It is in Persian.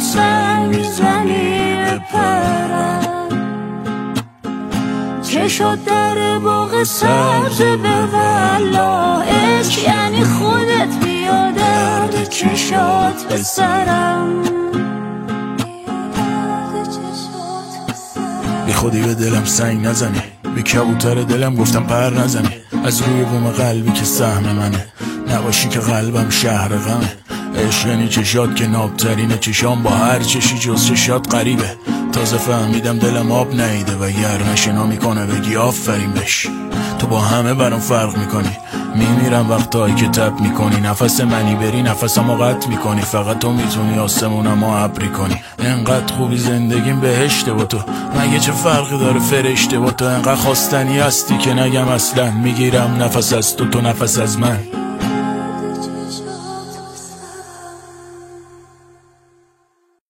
سنگ میزنی بپرم، چشات در باغ سبز به والا، عشق یعنی خودت بیا درد چشات به سرم. بی خودی به دلم سنگ نزنی، بی کبوتر دلم گفتم پر نزنی، از روی بوم قلبی که سهم منه، نباشی که قلبم شهر غمه. عشق یعنی چشات که نابترینه، چشام با هر چشی جز چشات غریبه. تازه فهمیدم دلم آب نیده و گرمشنا میکنه بگی آفرین بش. تو با همه برام فرق میکنی، میمیرم وقتایی که تب میکنی، نفس منی بری نفسمو قطع میکنی، فقط تو میتونی آسمونمو ابری کنی. انقدر خوبی زندگیم بهشته با تو، مگه چه فرقی داره فرشته با تو؟ انقدر خواستنی هستی که نگم اصلا، میگیرم نفس از تو، تو نفس از من.